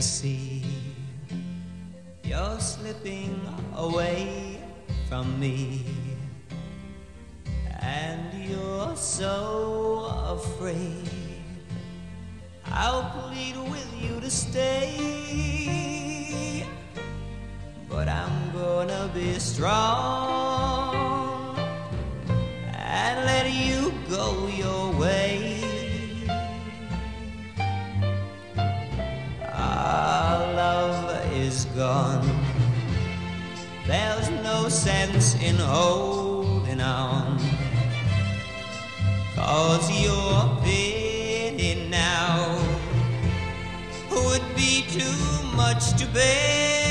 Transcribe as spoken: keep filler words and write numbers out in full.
see you're slipping away from me, and you're so afraid. I'll plead with you to stay, but I'm gonna be strong and let you go your way. Our love is gone. There's no sense in holding on, 'cause your pity now would be too much to bear.